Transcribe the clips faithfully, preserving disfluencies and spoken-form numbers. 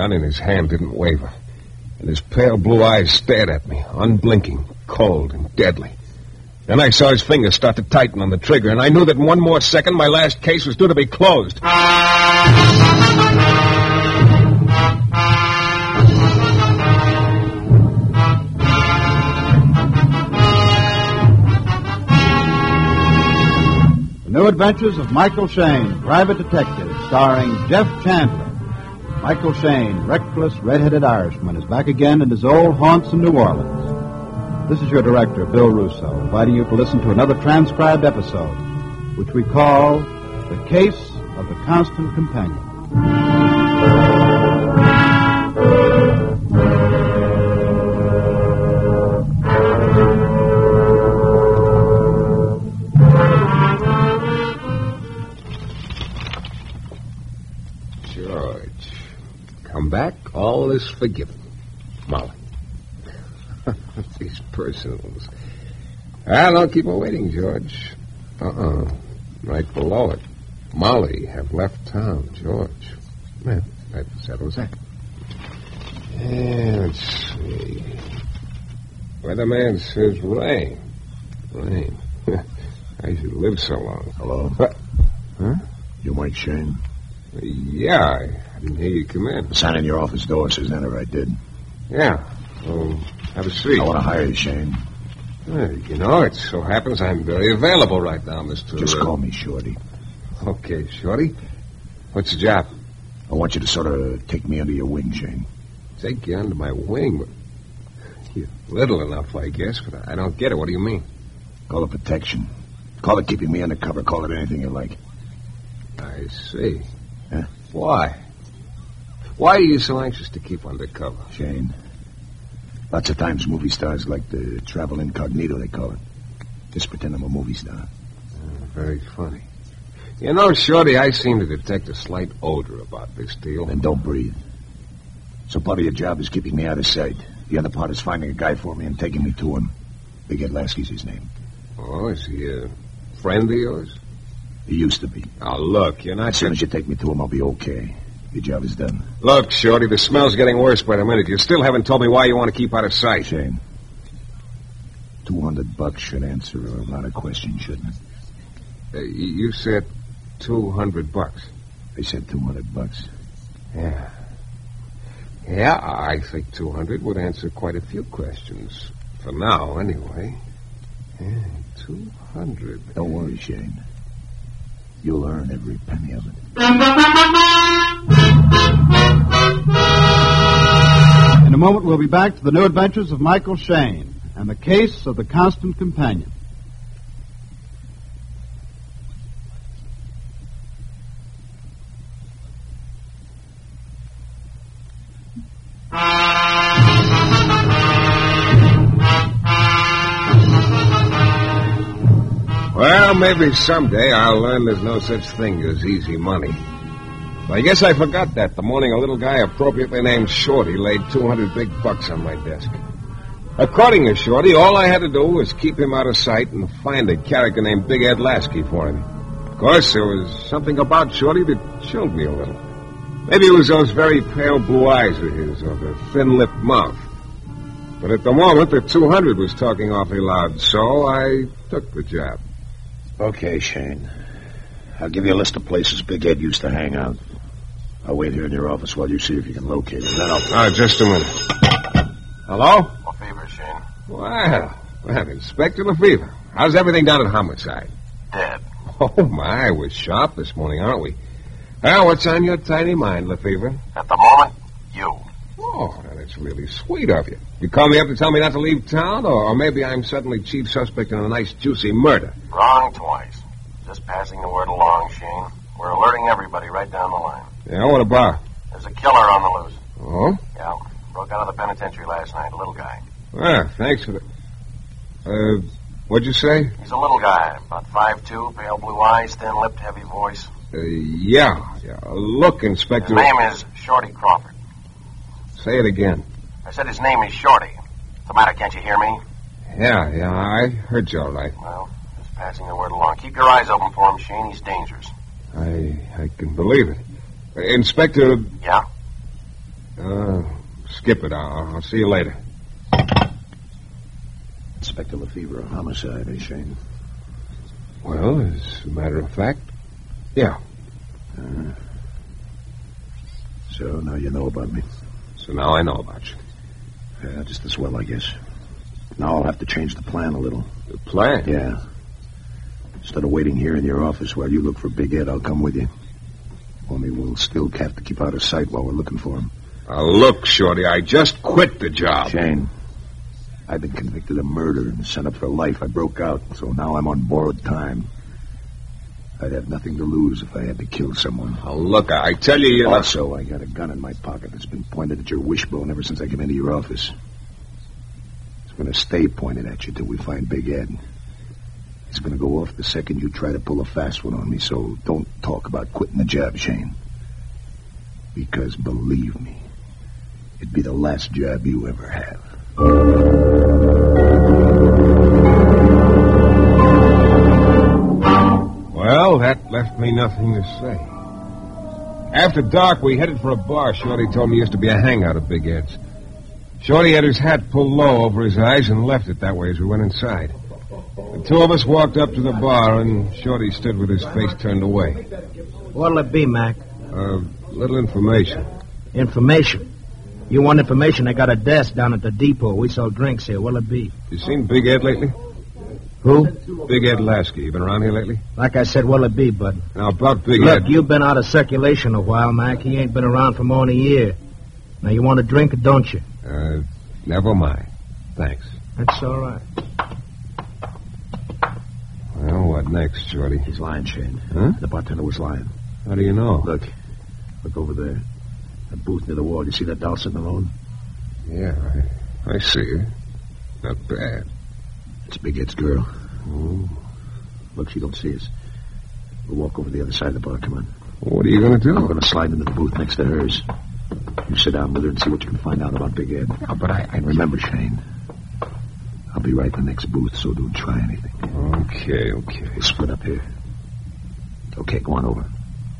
gun in his hand didn't waver, and his pale blue eyes stared at me, unblinking, cold and deadly. Then I saw his fingers start to tighten on the trigger, and I knew that in one more second my last case was due to be closed. The New Adventures of Michael Shayne, Private Detective, starring Jeff Chandler. Michael Shayne, reckless, red-headed Irishman, is back again in his old haunts in New Orleans. This is your director, Bill Russo, inviting you to listen to another transcribed episode, which we call The Case of the Constant Companion. Back, all is forgiven. Molly. These personals. Ah, don't keep her waiting, George. Uh-uh. Right below it. Molly have left town, George. Well, that settles that. Yeah, let's see. Weatherman says rain. Rain. I should live so long. Hello? What? Huh? You Mike Shayne? Yeah, I didn't hear you come in. The sign in your office door says enter, I did. Yeah. Well, have a seat. I want to hire you, Shayne. Well, you know, it so happens I'm very available right now, Mister Just uh, call me Shorty. Okay, Shorty. What's the job? I want you to sort of take me under your wing, Shayne. Take you under my wing? But you're little enough, I guess, but I don't get it. What do you mean? Call it protection. Call it keeping me undercover. Call it anything you like. I see. Huh? Why? Why are you so anxious to keep undercover? Shayne, lots of times movie stars like to travel incognito, they call it. Just pretend I'm a movie star. Uh, very funny. You know, Shorty, I seem to detect a slight odor about this deal. Then don't breathe. So part of your job is keeping me out of sight. The other part is finding a guy for me and taking me to him. Big Ed Lasky's his name. Oh, is he a friend of yours? He used to be. Oh, look, you're not... As soon as you take me to him, I'll be okay. Your job is done. Look, Shorty, the smell's getting worse by the minute. You still haven't told me why you want to keep out of sight. Shayne, two hundred bucks should answer a lot of questions, shouldn't it? Uh, you said two hundred bucks. I said two hundred bucks. Yeah. Yeah, I think two hundred would answer quite a few questions. For now, anyway. Yeah, two hundred. Don't worry, Shayne. You'll earn every penny of it. In a moment, we'll be back to the New Adventures of Michael Shayne and the Case of the Constant Companion. Well, maybe someday I'll learn there's no such thing as easy money. But I guess I forgot that the morning a little guy appropriately named Shorty laid two hundred big bucks on my desk. According to Shorty, all I had to do was keep him out of sight and find a character named Big Ed Lasky for him. Of course, there was something about Shorty that chilled me a little. Maybe it was those very pale blue eyes of his or the thin-lipped mouth. But at the moment, the two hundred was talking awfully loud, so I took the job. Okay, Shayne. I'll give you a list of places Big Ed used to hang out. I'll wait here in your office while you see if you can locate him. Then I'll... Oh, just a minute. Hello? Lefevre, Shayne. Well, well, Inspector Lefevre. How's everything down at Homicide? Dead. Oh, my, we're sharp this morning, aren't we? Well, what's on your tiny mind, Lefevre? At the moment, you. Oh, now that's really sweet of you. You call me up to tell me not to leave town, or, or maybe I'm suddenly chief suspect in a nice, juicy murder? Wrong twice. Just passing the word along, Shayne. We're alerting everybody right down the line. Yeah, what about? There's a killer on the loose. Oh? Yeah, broke out of the penitentiary last night, a little guy. Ah, thanks for the... Uh, what'd you say? He's a little guy, about five two, pale blue eyes, thin-lipped, heavy voice. Uh, yeah, yeah. Look, Inspector... His name is Shorty Crawford. Say it again. I said his name is Shorty. What's the matter, can't you hear me? Yeah, yeah, I heard you all right. Well, just passing the word along. Keep your eyes open for him, Shayne. He's dangerous. I I can believe it. Uh, Inspector... Yeah? Uh, skip it. I'll, I'll see you later. Inspector Lefevre, a homicide, eh, Shane? Well, as a matter of fact, yeah. Uh, so now you know about me. So now I know about you. Yeah, just as well, I guess. Now I'll have to change the plan a little. The plan? Yeah. Instead of waiting here in your office while you look for Big Ed, I'll come with you. Only we'll still have to keep out of sight while we're looking for him. Now, look, Shorty, I just quit the job. Shane, I've been convicted of murder and sent up for life. I broke out, so now I'm on borrowed time. I'd have nothing to lose if I had to kill someone. Now, look, I tell you, you know... Also, I got a gun in my pocket that's been pointed at your wishbone ever since I came into your office. It's going to stay pointed at you till we find Big Ed. It's going to go off the second you try to pull a fast one on me, so don't talk about quitting the job, Shane. Because, believe me, it'd be the last job you ever have. Well, that left me nothing to say. After dark, we headed for a bar Shorty told me used to be a hangout of Big Ed's. Shorty had his hat pulled low over his eyes and left it that way as we went inside. The two of us walked up to the bar, and Shorty stood with his face turned away. What'll it be, Mac? A uh, little information. Information? You want information? I got a desk down at the depot. We sell drinks here. What'll it be? You seen Big Ed lately? Who? Big Ed Lasky. You been around here lately? Like I said, what'll it be, bud? Now, about Big Look, Ed... you've been out of circulation a while, Mac. He ain't been around for more than a year. Now, you want a drink, or don't you? Uh, never mind. Thanks. That's all right. Well, what next, Shorty? He's lying, Shane. Huh? The bartender was lying. How do you know? Look. Look over there. That booth near the wall. You see that doll sitting alone? Yeah, I, I see her. Not bad. It's Big Ed's girl. Oh. Look, she don't see us. We'll walk over the other side of the bar. Come on. What are you going to do? I'm going to slide into the booth next to hers. You sit down with her and see what you can find out about Big Ed. Yeah, but I... I and remember, Shane, I'll be right in the next booth, so don't try anything. Okay, okay. We'll split up here. Okay, go on over.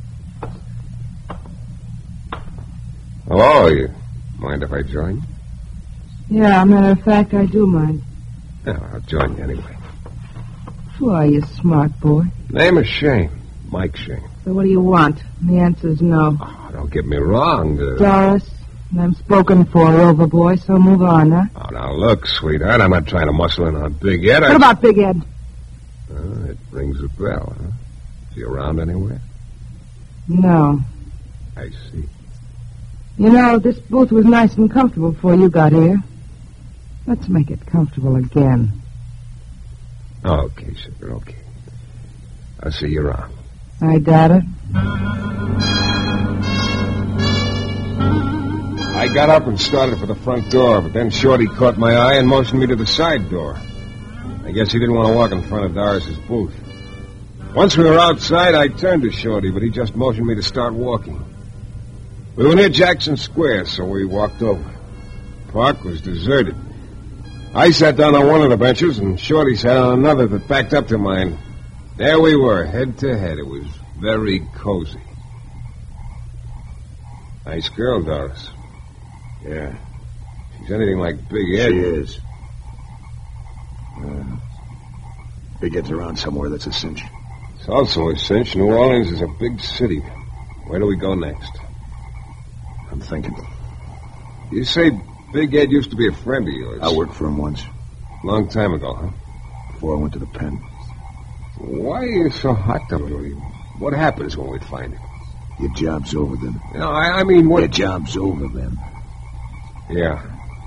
Hello, you mind if I join? Yeah, matter of fact, I do mind. Yeah, I'll join you anyway. Sure, you smart boy. Name is Shane. Mike Shane. So what do you want? The answer's no. Oh, don't get me wrong. Uh... Doris, I'm spoken for, Rover boy, so move on, huh? Oh, now look, sweetheart, I'm not trying to muscle in on Big Ed. What I... about Big Ed? Uh, it rings a bell, huh? Is he around anywhere? No. I see. You know, this booth was nice and comfortable before you got here. Let's make it comfortable again. Okay, sugar, okay. I'll see you around. I doubt it. I got up and started for the front door, but then Shorty caught my eye and motioned me to the side door. I guess he didn't want to walk in front of Doris's booth. Once we were outside, I turned to Shorty, but he just motioned me to start walking. We were near Jackson Square, so we walked over. The park was deserted. I sat down on one of the benches, and Shorty sat on another that backed up to mine. There we were, head to head. It was very cozy. Nice girl, Doris. Yeah. She's anything like Big Ed. She is. Uh, Big Ed's around somewhere, that's a cinch. It's also a cinch. New Orleans is a big city. Where do we go next? I'm thinking. You say Big Ed used to be a friend of yours. I worked for him once. Long time ago, huh? Before I went to the pen. Why are you so hot to him? What happens when we find him? Your job's over then. You know, I, I mean, what... Your job's over then. Yeah.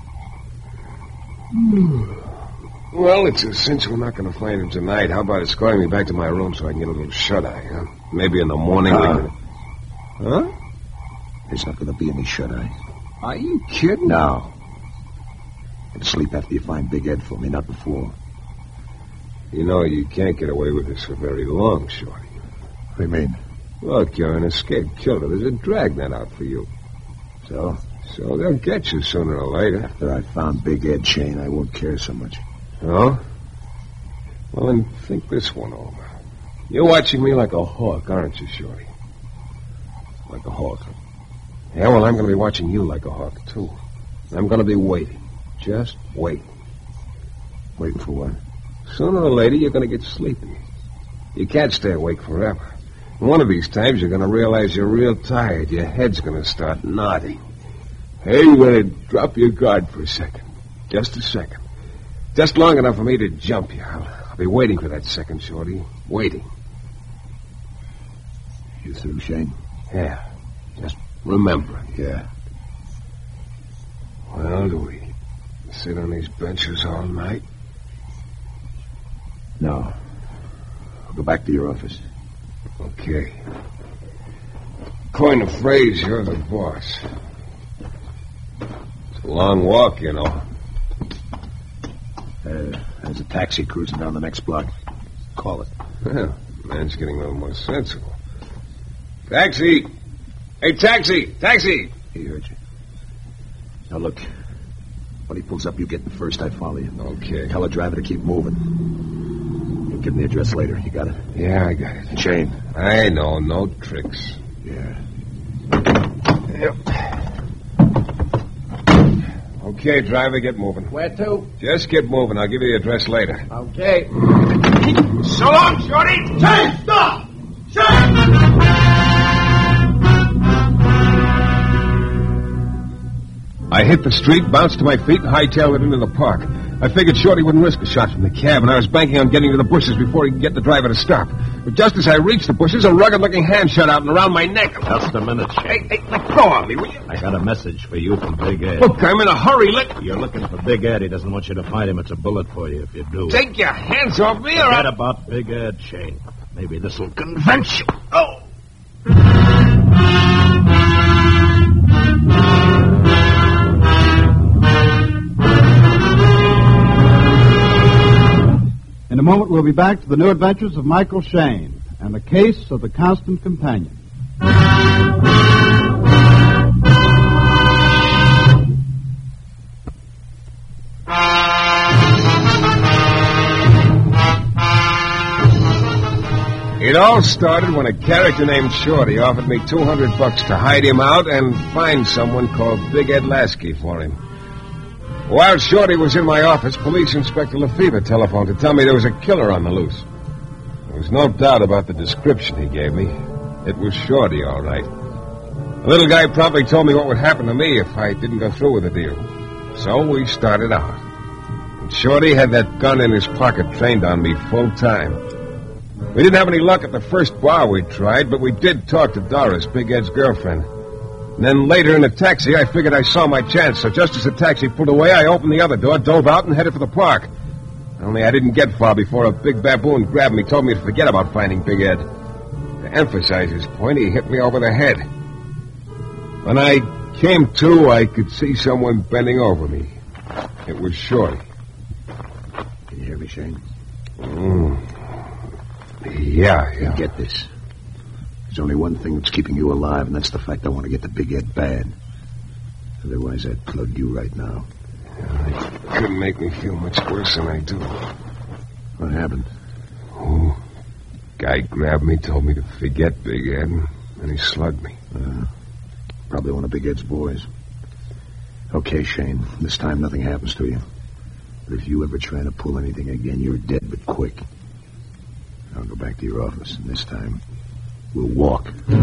Well, it's a cinch we're not going to find him tonight. How about escorting me back to my room so I can get a little shut-eye, huh? Maybe in the morning Uh, we can... Huh? There's not going to be any shut-eye. Are you kidding? No. And sleep after you find Big Ed for me, not before. You know, you can't get away with this for very long, Shorty. What do you mean? Look, you're an escaped killer. There's a dragnet out for you. So? So they'll get you sooner or later. After I found Big Ed, Shane, I won't care so much. Oh? Well, then think this one over. You're watching me like a hawk, aren't you, Shorty? Like a hawk. Yeah, well, I'm going to be watching you like a hawk, too. I'm going to be waiting. Just waiting. Waiting for what? Sooner or later, you're going to get sleepy. You can't stay awake forever. One of these times, you're going to realize you're real tired. Your head's going to start nodding. Hey, you're going to drop your guard for a second. Just a second. Just long enough for me to jump you. I'll, I'll be waiting for that second, Shorty. Waiting. You through, Shane? Yeah. Just remember. Yeah. Well, do we sit on these benches all night? No. I'll go back to your office. Okay. Coin the phrase, you're the boss. It's a long walk, you know. Uh, there's a taxi cruising down the next block. Call it. Well, man's getting a little more sensible. Taxi! Hey, taxi! Taxi! He heard you. Now, look. When he pulls up, you get in first. I follow you. Okay. Tell the driver to keep moving. You'll give him the address later. You got it? Yeah, I got it. Shane. I know. No tricks. Yeah. Yep. Okay, driver, get moving. Where to? Just get moving. I'll give you the address later. Okay. So long, Shorty! Shane, stop! Shane! I hit the street, bounced to my feet, and hightailed it into the park. I figured Shorty wouldn't risk a shot from the cab, and I was banking on getting to the bushes before he could get the driver to stop. But just as I reached the bushes, a rugged-looking hand shot out and around my neck. Just a minute, Shane. Hey, hey, let go of me, will you? I got a message for you from Big Ed. Look, I'm in a hurry. Let... You're looking for Big Ed. He doesn't want you to find him. It's a bullet for you if you do. Take your hands off me, or Forget I'll... about Big Ed, Shane. Maybe this'll convince you. Oh! In a moment, we'll be back to the new adventures of Michael Shayne and the case of the Constant Companion. It all started when a character named Shorty offered me two hundred bucks to hide him out and find someone called Big Ed Lasky for him. While Shorty was in my office, Police Inspector Lefevre telephoned to tell me there was a killer on the loose. There was no doubt about the description he gave me. It was Shorty, all right. The little guy promptly told me what would happen to me if I didn't go through with the deal. So we started out. And Shorty had that gun in his pocket trained on me full time. We didn't have any luck at the first bar we tried, but we did talk to Doris, Big Ed's girlfriend. And then later in the taxi, I figured I saw my chance. So just as the taxi pulled away, I opened the other door, dove out, and headed for the park. Only I didn't get far before a big baboon grabbed me, told me to forget about finding Big Ed. To emphasize his point, he hit me over the head. When I came to, I could see someone bending over me. It was Shorty. Can you hear me, Shane? Mm. Yeah, yeah. Get this. There's only one thing that's keeping you alive, and that's the fact I want to get to Big Ed bad. Otherwise, I'd plug you right now. Yeah, it couldn't make me feel much worse than I do. What happened? Oh, guy grabbed me, told me to forget Big Ed, and he slugged me. Uh, probably one of Big Ed's boys. Okay, Shane, this time nothing happens to you. But if you ever try to pull anything again, you're dead, but quick. I'll go back to your office, and this time, we'll walk.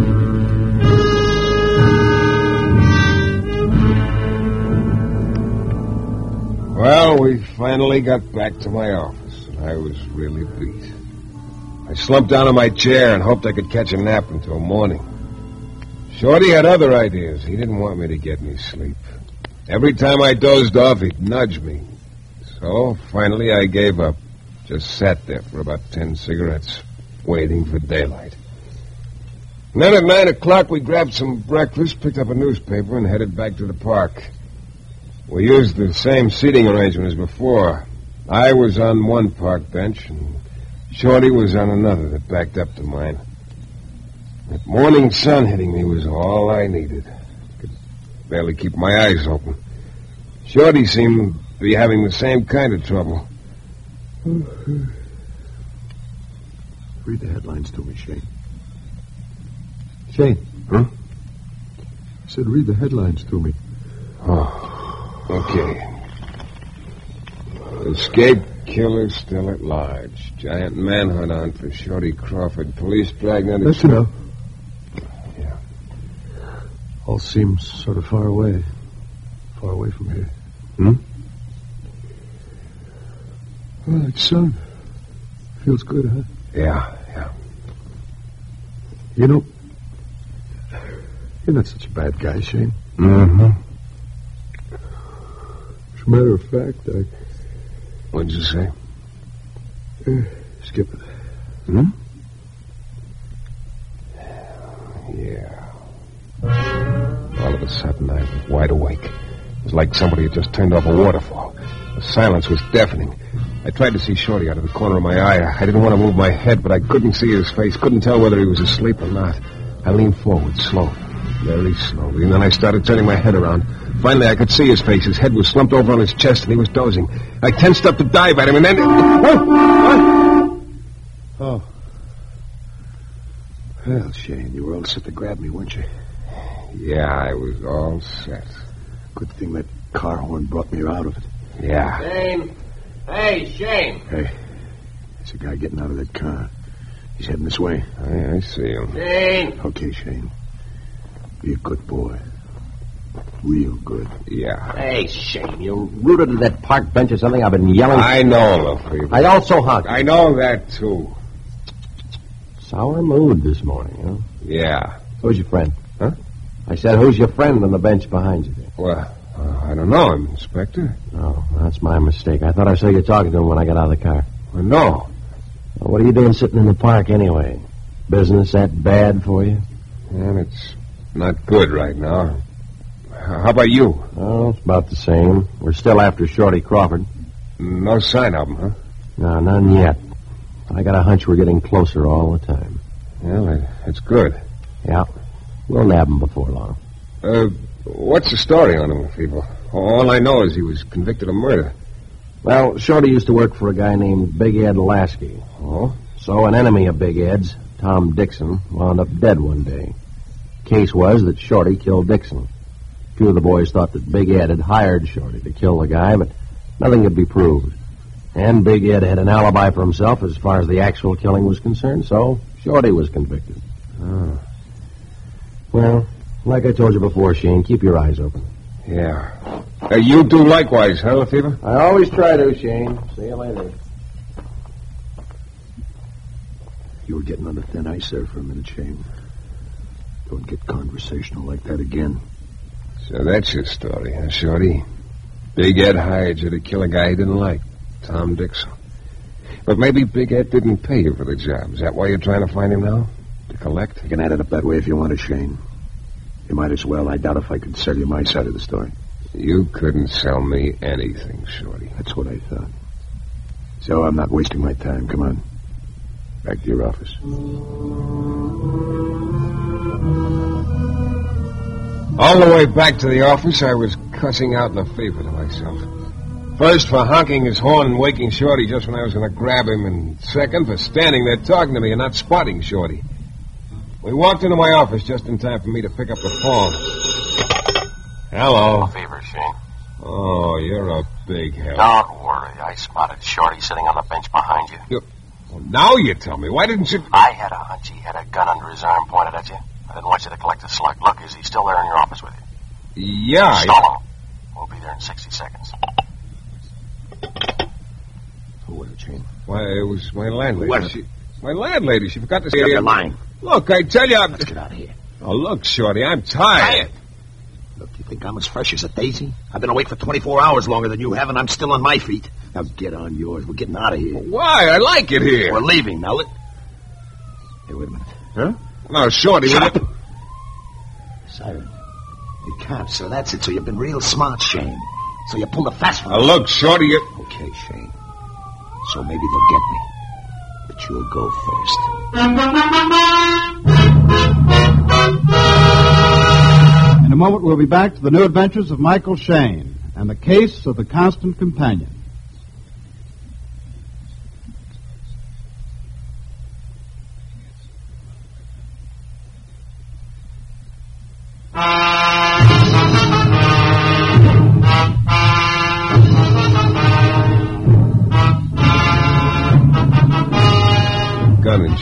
Well, we finally got back to my office, and I was really beat. I slumped down in my chair and hoped I could catch a nap until morning. Shorty had other ideas. He didn't want me to get any sleep. Every time I dozed off, he'd nudge me. So, finally, I gave up. Just sat there for about ten cigarettes, waiting for daylight. And then at nine o'clock, we grabbed some breakfast, picked up a newspaper, and headed back to the park. We used the same seating arrangement as before. I was on one park bench, and Shorty was on another that backed up to mine. That morning sun hitting me was all I needed. Could barely keep my eyes open. Shorty seemed to be having the same kind of trouble. Read the headlines to me, Shane. Shane. Huh? I said read the headlines to me. Oh. Okay. Escape killer still at large. Giant manhunt on for Shorty Crawford. Police dragnet. That's enough. Yeah. All seems sort of far away. Far away from here. Hmm? Well, like sun. Feels good, huh? Yeah, yeah. You know, you're not such a bad guy, Shane. Mm-hmm. As a matter of fact, I... What'd you say? Uh, skip it. Hmm? Yeah. All of a sudden, I was wide awake. It was like somebody had just turned off a waterfall. The silence was deafening. I tried to see Shorty out of the corner of my eye. I didn't want to move my head, but I couldn't see his face. Couldn't tell whether he was asleep or not. I leaned forward slowly, very slowly, and then I started turning my head around. Finally, I could see his face. His head was slumped over on his chest, and he was dozing. I tensed up to dive at him, and then... Oh! Oh. Well, Shane, you were all set to grab me, weren't you? Yeah, I was all set. Good thing that car horn brought me out of it. Yeah. Shane! Hey, Shane! Hey, there's a guy getting out of that car. He's heading this way. I, I see him. Shane! Okay, Shane. Be a good boy. Real good. Yeah. Hey, Shane, you rooted to that park bench or something? I've been yelling. I know, Lefebvre. I also honked. I know that, too. Sour mood this morning, huh? Yeah. Who's your friend? Huh? I said, who's your friend on the bench behind you there? Well, uh, I don't know him, Inspector. Oh, that's my mistake. I thought I saw you talking to him when I got out of the car. Well, no. Well, what are you doing sitting in the park anyway? Business that bad for you? And it's not good right now. How about you? Oh, it's about the same. We're still after Shorty Crawford. No sign of him, huh? No, none yet. I got a hunch we're getting closer all the time. Well, it's good. Yeah. We'll nab him before long. Uh, what's the story on him, people? All I know is he was convicted of murder. Well, Shorty used to work for a guy named Big Ed Lasky. Oh? So an enemy of Big Ed's, Tom Dixon, wound up dead one day. Case was that Shorty killed Dixon. A few of the boys thought that Big Ed had hired Shorty to kill the guy, but nothing could be proved. And Big Ed had an alibi for himself as far as the actual killing was concerned, so Shorty was convicted. Oh. Well, like I told you before, Shane, keep your eyes open. Yeah. Uh, you do likewise, huh, Lefebvre? I always try to, Shane. See you later. You were getting on the thin ice there for a minute, Shane. Don't get conversational like that again. So that's your story, huh, Shorty? Big Ed hired you to kill a guy he didn't like, Tom Dixon. But maybe Big Ed didn't pay you for the job. Is that why you're trying to find him now? To collect? You can add it up that way if you want to, Shane. You might as well. I doubt if I could sell you my side of the story. You couldn't sell me anything, Shorty. That's what I thought. So I'm not wasting my time. Come on. Back to your office. All the way back to the office, I was cussing out Lefebvre to myself. First, for honking his horn and waking Shorty just when I was going to grab him, and second, for standing there talking to me and not spotting Shorty. We walked into my office just in time for me to pick up the phone. Hello. Fever, Shane. Oh, you're a big help. Don't worry. I spotted Shorty sitting on the bench behind you. you well, now you tell me. Why didn't you... I had a hunch he had a gun under his arm pointed at you. I didn't want you to collect the slug. Look, is he still there in your office with you? Yeah. Stall him. We'll be there in sixty seconds. Who was it, Shane? Why, it was my landlady. What? She, my landlady. She forgot to say... You're lying. Look, I tell you... I'm... Let's get out of here. Oh, look, Shorty, I'm tired. Look, you think I'm as fresh as a daisy? I've been awake for twenty-four hours longer than you have, and I'm still on my feet. Now get on yours. We're getting out of here. Why? I like it here. We're leaving. Now, let... Hey, wait a minute. Huh? No, Shorty... Shut will up. Siren. You can't, so that's it. So you've been real smart, Shane. So you pulled a fast one. Now, look, Shorty, you... Okay, Shane. So maybe they'll get me. But you'll go first. In a moment, we'll be back to the new adventures of Michael Shayne and the case of the Constant Companion.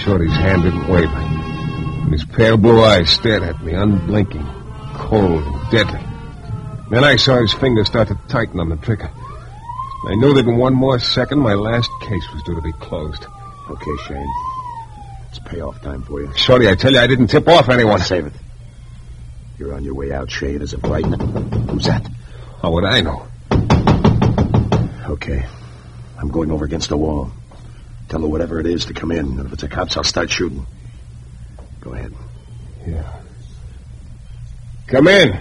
Shorty's hand didn't waver. And his pale blue eyes stared at me, unblinking, cold and deadly. Then I saw his fingers start to tighten on the trigger. I knew that in one more second, my last case was due to be closed. Okay, Shane. It's payoff time for you. Shorty, I tell you, I didn't tip off anyone. Save it. You're on your way out, Shane. Is it frightening? Who's that? How would I know? Okay. I'm going over against the wall. Tell her whatever it is to come in. And if it's the cops, I'll start shooting. Go ahead. Yeah. Come in.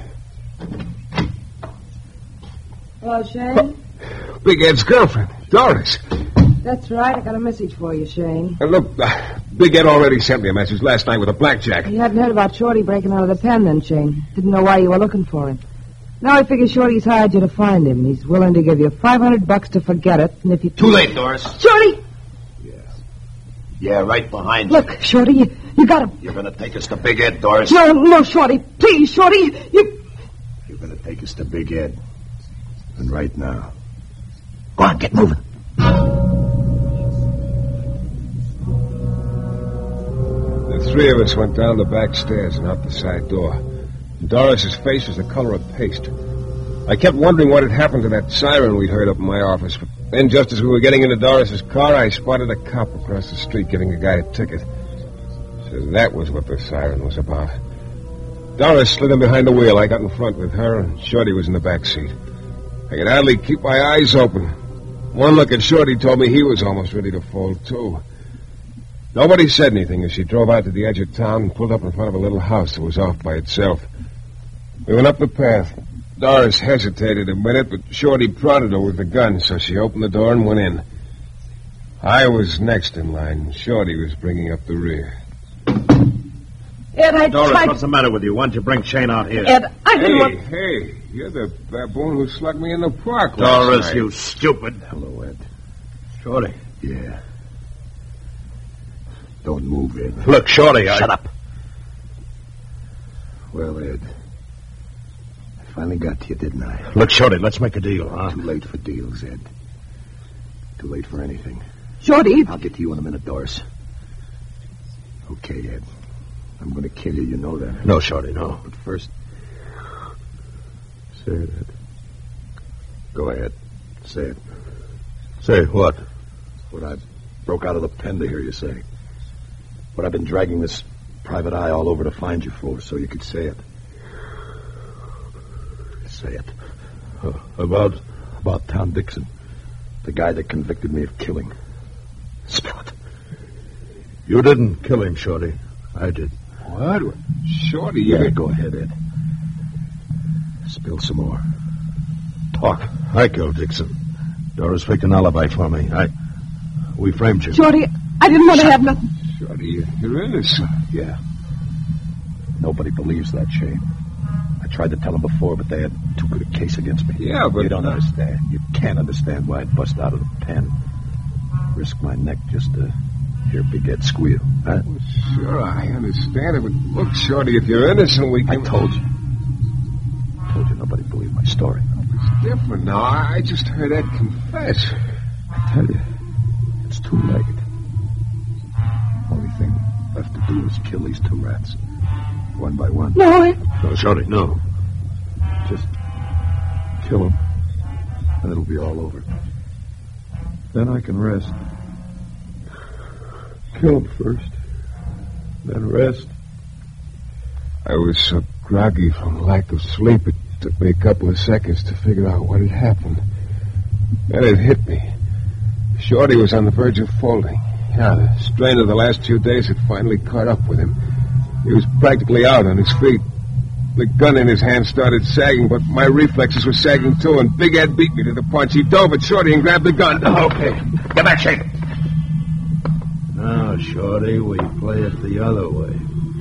Hello, Shane. Big Ed's girlfriend, Doris. That's right. I got a message for you, Shane. Uh, look, uh, Big Ed already sent me a message last night with a blackjack. You hadn't heard about Shorty breaking out of the pen then, Shane. Didn't know why you were looking for him. Now I figure Shorty's hired you to find him. He's willing to give you five hundred bucks to forget it, and if you... Too late, Doris. Shorty! Yeah. Yeah, right behind you. Look, Shorty, you, you got to... You're going to take us to Big Ed, Doris. No, no, Shorty. Please, Shorty. You... You're going to take us to Big Ed. And right now. Go on, get moving. The three of us went down the back stairs and out the side door. Doris's face was the color of paste. I kept wondering what had happened to that siren we'd heard up in my office, but then just as we were getting into Doris's car, I spotted a cop across the street giving a guy a ticket. So that was what the siren was about. Doris slid in behind the wheel. I got in front with her, and Shorty was in the back seat. I could hardly keep my eyes open. One look at Shorty told me he was almost ready to fold, too. Nobody said anything as she drove out to the edge of town and pulled up in front of a little house that was off by itself. We went up the path. Doris hesitated a minute, but Shorty prodded her with the gun, so she opened the door and went in. I was next in line. Shorty was bringing up the rear. Ed, I Doris, tried... what's the matter with you? Why don't you bring Shane out here? Ed, I didn't Hey, want... hey, you're the baboon who slugged me in the park last Doris, night. you stupid. Hello, Ed. Shorty. Yeah. Don't move, Ed. Look, Shorty, I... Shut up. Well, Ed, I finally got to you, didn't I? Look, Shorty, let's make a deal, huh? Too late for deals, Ed. Too late for anything. Shorty... I'll get to you in a minute, Doris. Okay, Ed. I'm going to kill you, you know that. No, Shorty, no. But first... Say it, Ed. Go ahead. Say it. Say what? What I broke out of the pen to hear you say. What I've been dragging this private eye all over to find you for, so you could say it. Say it. Uh, about... About Tom Dixon. The guy that convicted me of killing. Spill it. You didn't kill him, Shorty. I did. What? Shorty, you... Yeah, go ahead, Ed. Spill some more. Talk. I killed Dixon. Doris faked an alibi for me. I... We framed you. Shorty, I didn't want to have nothing... Shorty, you- you're innocent. Yeah. Nobody believes that, Shane. I tried to tell them before, but they had too good a case against me. Yeah, but... You don't understand. You can't understand why I'd bust out of the pen. Risk my neck just to hear Big Ed squeal. Huh? Sure, I understand it, but look, Shorty, if you're innocent, we I can... told you. I told you nobody believed my story. It's different now. I just heard Ed confess. I tell you, it's too late. Only thing left to do is kill these two rats. One by one. No, Ed. No, Shorty, no. Just kill them, and it'll be all over. Then I can rest. Kill them first, then rest. I was so groggy from lack of sleep, it took me a couple of seconds to figure out what had happened. Then it hit me. Shorty was on the verge of folding. Yeah, the strain of the last few days had finally caught up with him. He was practically out on his feet. The gun in his hand started sagging, but my reflexes were sagging too, and Big Ed beat me to the punch. He dove at Shorty and grabbed the gun. Okay. Get back, Shane. Now, Shorty, we play it the other way.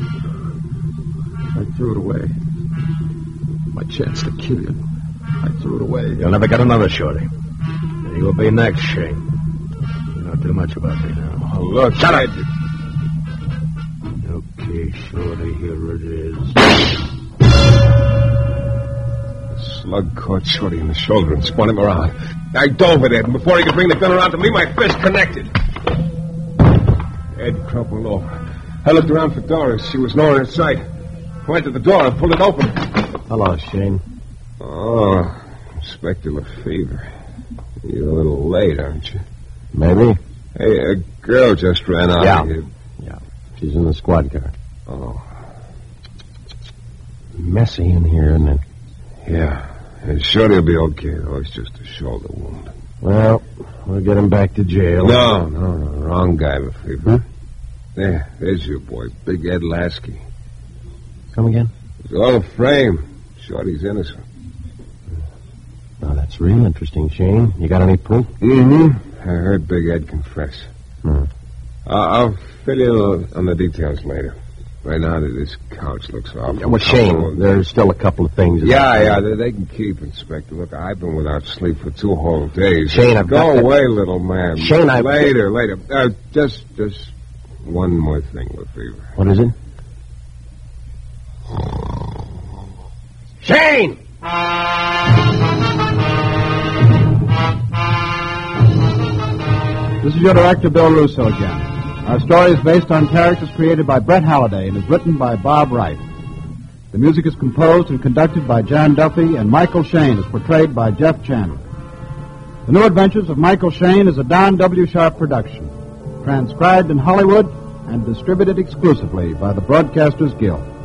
I threw it away. My chance to kill you. I threw it away. You'll never get another, Shorty. And you'll be next, Shane. You know too much about me now. Oh, look, Shut Ed. up. Okay, Shorty, here it is. The slug caught Shorty in the shoulder and spun him around. I dove at Ed, and before he could bring the gun around to me, my fist connected. Ed crumpled over. I looked around for Doris. She was nowhere in sight. Went to the door and pulled it open. Hello, Shane. Oh, Inspector Lefevre. You're a little late, aren't you? Maybe. Hey, a girl just ran out Yeah. of here. Yeah. She's in the squad car. Oh, Messy in here, isn't it? yeah. And Shorty will be okay, though. It's just a shoulder wound. Well, we'll get him back to jail. No, no, no. Wrong guy, Lefevre. Huh? There, there's your boy, Big Ed Lasky. Come again? It's all a frame. Shorty's innocent. Now, that's real interesting, Shane. You got any proof? Mm-hmm. I heard Big Ed confess. Hmm. Uh, I'll fill you in on the details later. Right now, this couch looks awful. Yeah, well, Shane, there's still a couple of things. Yeah, yeah, they, they can keep, Inspector. Look, I've been without sleep for two whole days. Shane, I've Go got to- away, little man. Shane, I've- Later, later. Uh, just, just one more thing, Lefevre. What is it? Shane! This is your director, Bill Russo, again. Our story is based on characters created by Brett Halliday and is written by Bob Wright. The music is composed and conducted by John Duffy, and Michael Shane is portrayed by Jeff Chandler. The New Adventures of Michael Shane is a Don W. Sharp production, transcribed in Hollywood and distributed exclusively by the Broadcasters Guild.